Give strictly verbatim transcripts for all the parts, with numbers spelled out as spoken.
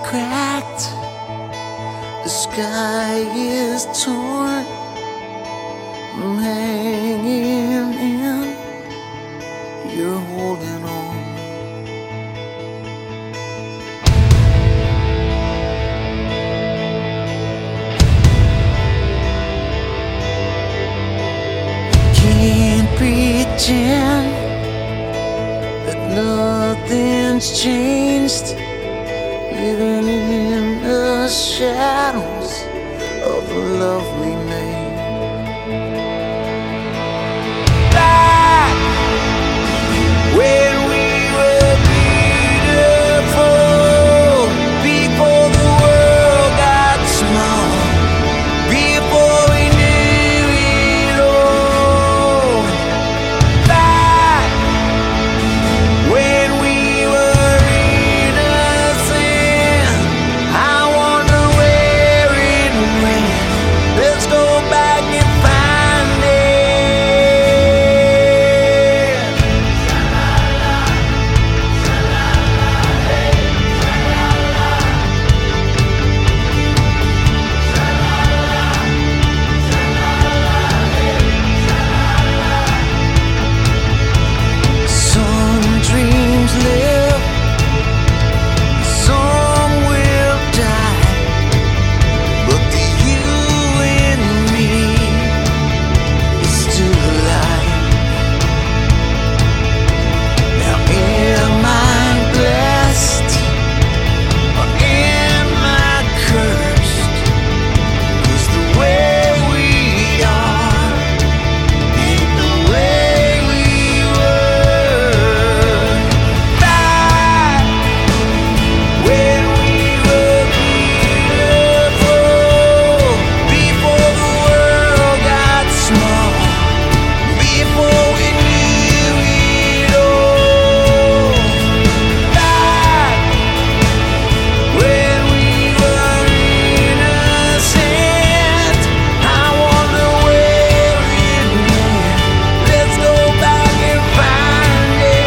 cracked, the sky is torn. I'm hanging in, you're holding on. Can't pretend that nothing's changed, living in the shadows of the love we made. Back when we were beautiful, before the world got small, before we knew it all. Back when we were innocent, I wonder where it went. Let's go back and find it. Some dreams live, some will die, but the you in me is still alive. Now am I blessed or am I cursed? 'Cause the way we are ain't the way we were. Back when we were beautiful, before the world got small, before we knew it all. Back when we were innocent, I wonder where it went. Let's go back and find it.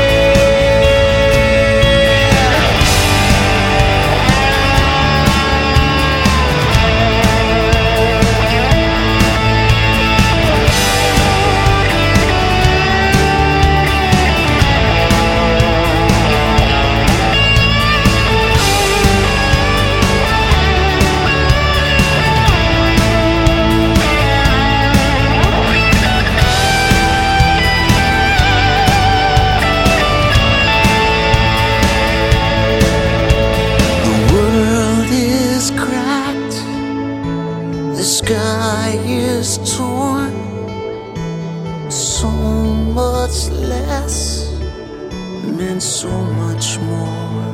The world is cracked, the sky is torn. So much less meant so much more.